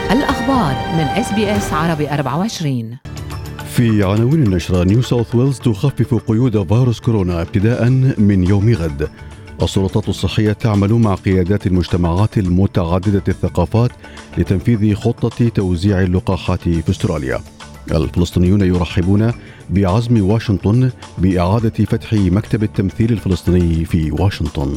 الأخبار من SBS عربي 24. في عناوين النشرة: نيو ساوث ويلز تخفف قيود فيروس كورونا ابتداء من يوم غد. السلطات الصحية تعمل مع قيادات المجتمعات المتعددة الثقافات لتنفيذ خطة توزيع اللقاحات في استراليا. الفلسطينيون يرحبون بعزم واشنطن بإعادة فتح مكتب التمثيل الفلسطيني في واشنطن.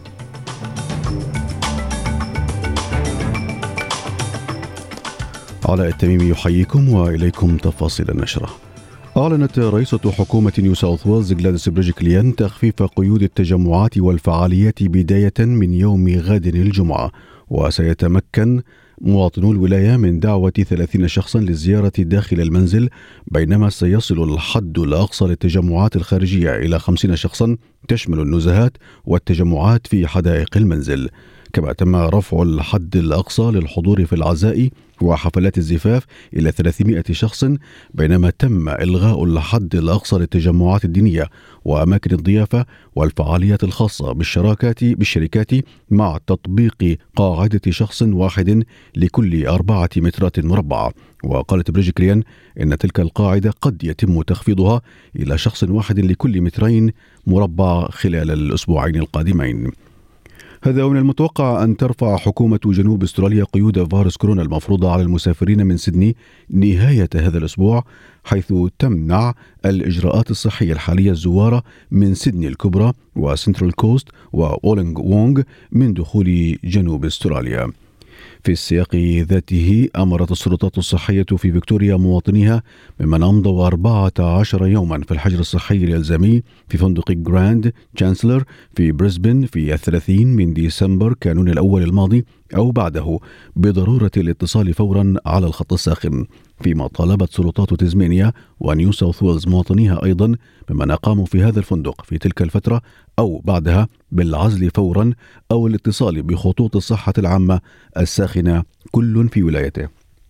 علاء التميمي يحييكم وإليكم تفاصيل النشرة. أعلنت رئيسة حكومة نيو ساوث ويلز غلاديس بريجكليان تخفيف قيود التجمعات والفعاليات بداية من يوم غد الجمعة، وسيتمكن مواطنو الولاية من دعوة 30 شخصا للزيارة داخل المنزل، بينما سيصل الحد الأقصى للتجمعات الخارجية إلى 50 شخصا تشمل النزهات والتجمعات في حدائق المنزل. كما تم رفع الحد الأقصى للحضور في العزاء وحفلات الزفاف إلى 300 شخص، بينما تم إلغاء الحد الأقصى للتجمعات الدينية وأماكن الضيافة والفعاليات الخاصة بالشركات مع تطبيق قاعدة شخص واحد لكل 4 مترات مربعة. وقالت بريجكليان إن تلك القاعدة قد يتم تخفيضها إلى شخص واحد لكل 2 متر مربع خلال الأسبوعين القادمين. هذا ومن المتوقع أن ترفع حكومة جنوب استراليا قيود فيروس كورونا المفروضة على المسافرين من سيدني نهاية هذا الأسبوع، حيث تمنع الإجراءات الصحية الحالية الزوار من سيدني الكبرى وسنترال كوست وولينغ وونغ من دخول جنوب استراليا. في السياق ذاته أمرت السلطات الصحية في فيكتوريا مواطنيها ممن أمضوا 14 يوما في الحجر الصحي الإلزامي في فندق جراند تشانسلر في بريسبن في 30 من ديسمبر كانون الأول الماضي أو بعده بضرورة الاتصال فورا على الخط الساخن، فيما طالبت سلطات تزمينيا ونيو ساوث ويلز مواطنيها أيضا ممن أقاموا في هذا الفندق في تلك الفترة أو بعدها بالعزل فورا أو الاتصال بخطوط الصحة العامة الساخنة كل في ولايته.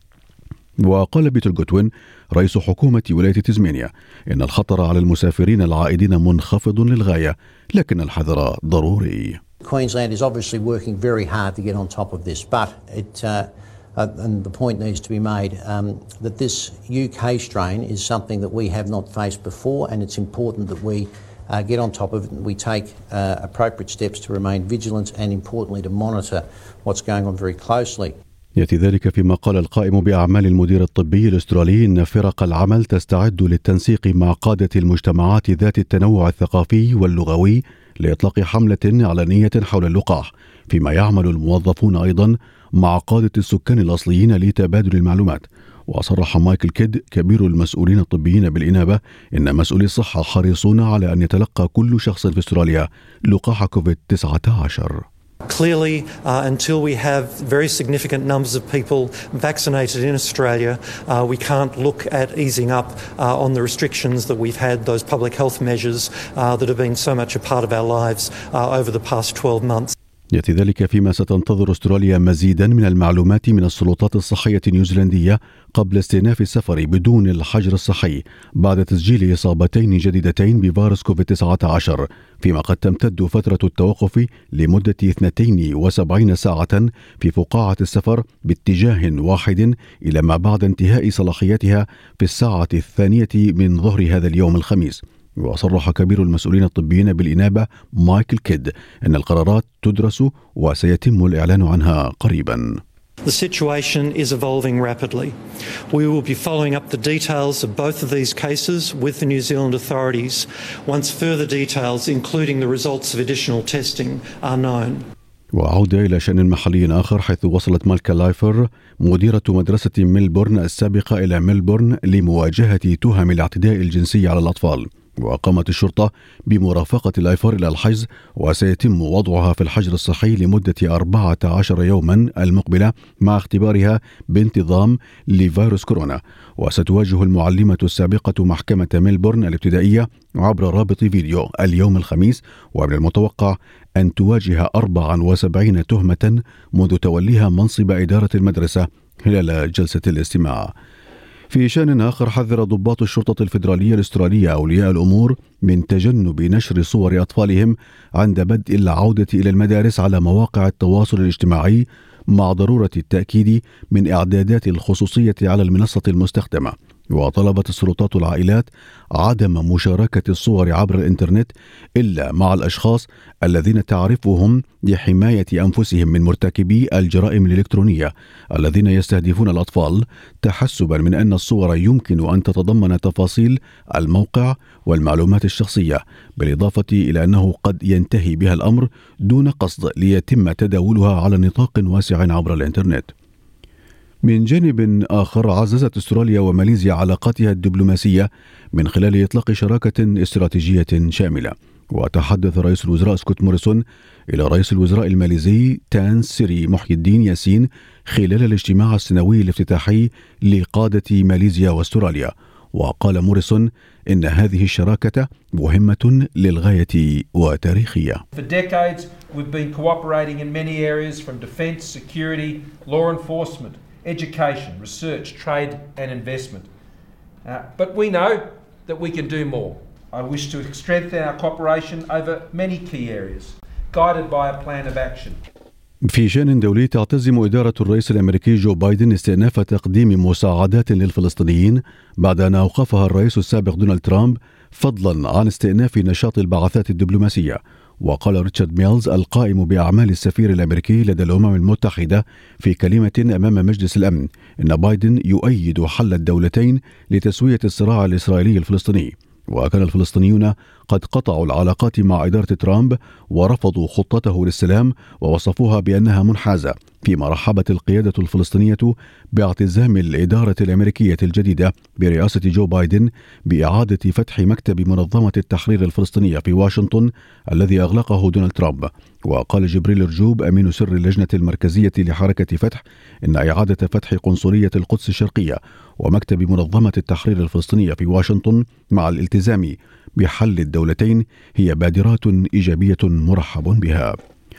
وقال بيتر غوتوين رئيس حكومة ولاية تزمينيا إن الخطر على المسافرين العائدين منخفض للغاية، لكن الحذر ضروري. Queensland is obviously working very hard to get on top of this, but and the point needs to be made that this UK strain is something that we have not faced before, and it's important that we get on top of it and we take appropriate steps to remain vigilant and, importantly, to monitor what's going on very closely. يأتي ذلك فيما قال القائم بأعمال المدير الطبي الأسترالي إن فرق العمل تستعد للتنسيق مع قادة المجتمعات ذات التنوع الثقافي واللغوي لإطلاق حملة علنية حول اللقاح، فيما يعمل الموظفون أيضا مع قادة السكان الأصليين لتبادل المعلومات. وصرح مايكل كيد كبير المسؤولين الطبيين بالإنابة إن مسؤولي الصحة حريصون على أن يتلقى كل شخص في أستراليا لقاح كوفيد-19. Clearly, until we have very significant numbers of people vaccinated in Australia, we can't look at easing up on the restrictions that we've had, those public health measures that have been so much a part of our lives over the past 12 months. يأتي ذلك فيما ستنتظر أستراليا مزيدا من المعلومات من السلطات الصحية النيوزيلندية قبل استئناف السفر بدون الحجر الصحي بعد تسجيل إصابتين جديدتين بفيروس كوفيد-19، فيما قد تمتد فترة التوقف لمدة 72 ساعة في فقاعة السفر باتجاه واحد إلى ما بعد انتهاء صلاحيتها في الساعة 2 من ظهر هذا اليوم الخميس. وصرح كبير المسؤولين الطبيين بالإنابة مايكل كيد أن القرارات تدرس وسيتم الإعلان عنها قريبا. The situation is evolving rapidly. We will be following up the details of both of these cases with the New Zealand authorities once further details, including the results of additional testing, are known. وعودة إلى شأن محلي آخر، حيث وصلت مالكا لايفر مديرة مدرسة ميلبورن السابقة إلى ميلبورن لمواجهة تهم الاعتداء الجنسي على الأطفال. وقامت الشرطة بمرافقة لايفر إلى الحجز، وسيتم وضعها في الحجر الصحي لمدة 14 يوما المقبلة مع اختبارها بانتظام لفيروس كورونا. وستواجه المعلمة السابقة محكمة ميلبورن الابتدائية عبر رابط فيديو اليوم الخميس، ومن المتوقع أن تواجه 74 تهمة منذ توليها منصب إدارة المدرسة خلال جلسة الاستماع. في شأن آخر، حذر ضباط الشرطة الفيدرالية الأسترالية أولياء الأمور من تجنب نشر صور أطفالهم عند بدء العودة إلى المدارس على مواقع التواصل الاجتماعي مع ضرورة التأكيد من إعدادات الخصوصية على المنصة المستخدمة. وطلبت السلطات العائلات عدم مشاركة الصور عبر الإنترنت إلا مع الأشخاص الذين تعرفهم لحماية أنفسهم من مرتكبي الجرائم الإلكترونية الذين يستهدفون الأطفال، تحسبا من أن الصور يمكن أن تتضمن تفاصيل الموقع والمعلومات الشخصية، بالإضافة إلى أنه قد ينتهي بها الأمر دون قصد ليتم تداولها على نطاق واسع عبر الإنترنت. من جانب آخر، عززت أستراليا وماليزيا علاقاتها الدبلوماسية من خلال إطلاق شراكة استراتيجية شاملة. وتحدث رئيس الوزراء سكوت موريسون إلى رئيس الوزراء الماليزي تان سيري محي الدين ياسين خلال الاجتماع السنوي الافتتاحي لقادة ماليزيا واستراليا. وقال موريسون إن هذه الشراكة مهمة للغاية وتاريخية. For decades we've been cooperating in many areas from defence, security, law enforcement, education, research, trade and investment. But we know that we can do more. I wish to strengthen our cooperation over many key areas, guided by a plan of action. في شأن دولي، تعتزم إدارة الرئيس الأمريكي جو بايدن استئناف تقديم مساعدات للفلسطينيين بعد أن أوقفها الرئيس السابق دونالد ترامب، فضلا عن استئناف نشاط البعثات الدبلوماسية. وقال ريتشارد ميلز القائم بأعمال السفير الأمريكي لدى الأمم المتحدة في كلمة أمام مجلس الأمن إن بايدن يؤيد حل الدولتين لتسوية الصراع الإسرائيلي الفلسطيني. وكان الفلسطينيون قد قطعوا العلاقات مع إدارة ترامب ورفضوا خطته للسلام ووصفوها بأنها منحازة، فيما رحبت القيادة الفلسطينية باعتزام الإدارة الأمريكية الجديدة برئاسة جو بايدن بإعادة فتح مكتب منظمة التحرير الفلسطينية في واشنطن الذي أغلقه دونالد ترامب. وقال جبريل رجوب أمين سر اللجنة المركزية لحركة فتح إن إعادة فتح قنصلية القدس الشرقية ومكتب منظمة التحرير الفلسطينية في واشنطن مع الالتزام بحل الدولتين هي بادرات إيجابية مرحب بها.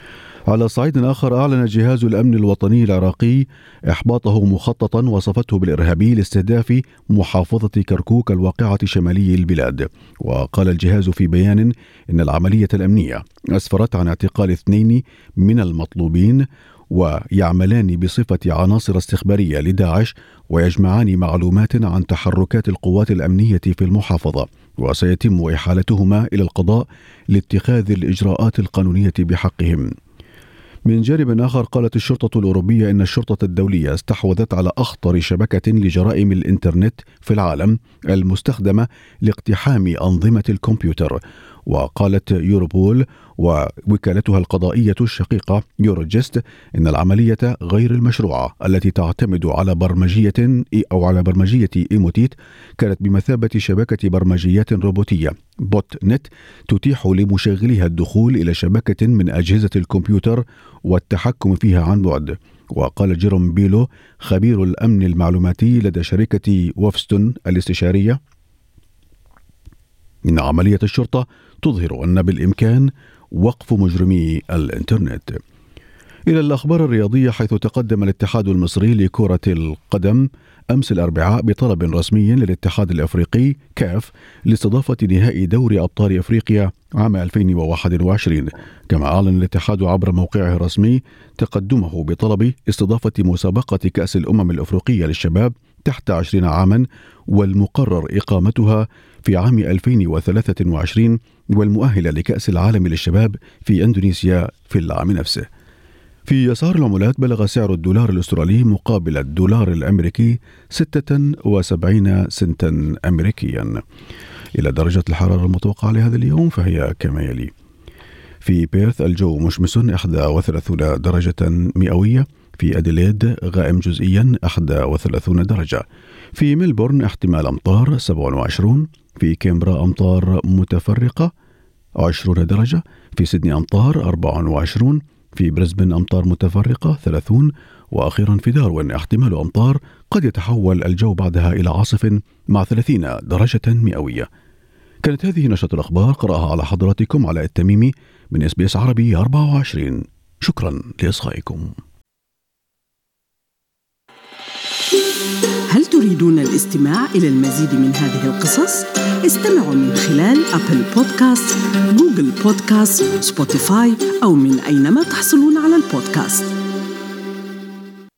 على صعيد آخر، أعلن جهاز الأمن الوطني العراقي إحباطه مخططا وصفته بالإرهابي لاستهداف محافظة كركوك الواقعة شمالي البلاد. وقال الجهاز في بيان إن العملية الأمنية أسفرت عن اعتقال 2 من المطلوبين ويعملان بصفة عناصر استخبارية لداعش ويجمعان معلومات عن تحركات القوات الأمنية في المحافظة، وسيتم إحالتهما إلى القضاء لاتخاذ الإجراءات القانونية بحقهم. من جانب آخر، قالت الشرطة الأوروبية إن الشرطة الدولية استحوذت على أخطر شبكة لجرائم الإنترنت في العالم المستخدمة لاقتحام أنظمة الكمبيوتر. وقالت يوروبول ووكالتها القضائية الشقيقة يوروجست إن العملية غير المشروعة التي تعتمد على برمجية إيموتيت كانت بمثابة شبكة برمجيات روبوتية بوت نت تتيح لمشغليها الدخول إلى شبكة من أجهزة الكمبيوتر والتحكم فيها عن بعد. وقال جيروم بيلو خبير الأمن المعلوماتي لدى شركة وفستون الاستشارية إن عملية الشرطة تظهر أن بالإمكان وقف مجرمي الإنترنت. إلى الأخبار الرياضية، حيث تقدم الاتحاد المصري لكرة القدم أمس الأربعاء بطلب رسمي للاتحاد الأفريقي كاف لاستضافة نهائي دوري أبطال أفريقيا عام 2021. كما أعلن الاتحاد عبر موقعه الرسمي تقدمه بطلب استضافة مسابقة كأس الأمم الأفريقية للشباب تحت 20 عاما، والمقرر إقامتها في عام 2023 والمؤهلة لكأس العالم للشباب في إندونيسيا في العام نفسه. في يسار العملات، بلغ سعر الدولار الأسترالي مقابل الدولار الأمريكي 76 سنتا أمريكيا. إلى درجة الحرارة المتوقعة لهذا اليوم فهي كما يلي: في بيرث الجو مشمس 31 درجة مئوية، في أديليد غائم جزئيا 31 درجة، في ملبورن احتمال أمطار 27، في كامبرا أمطار متفرقة 20 درجة، في سيدني أمطار 24، في بريسبن أمطار متفرقة 30، وأخيرا في داروين احتمال أمطار قد يتحول الجو بعدها إلى عاصف مع 30 درجة مئوية. كانت هذه نشرة الأخبار قرأها على حضراتكم علاء التميمي من SBS عربي 24. شكرا لإصغائكم. هل تريدون الاستماع إلى المزيد من هذه القصص؟ استمعوا من خلال أبل بودكاست، جوجل بودكاست، سبوتيفاي أو من أينما تحصلون على البودكاست.